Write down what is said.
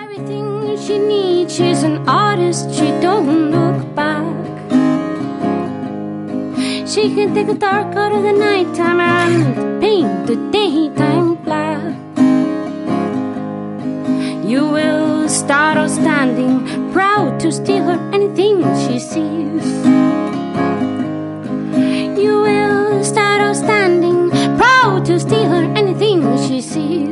Everything she needs, she's an artist, she don't look back. She can take the dark out of the nighttime and paint the daytime black. You will start out standing, proud to steal her anything she sees. You will start out standing, proud to steal her anything she sees.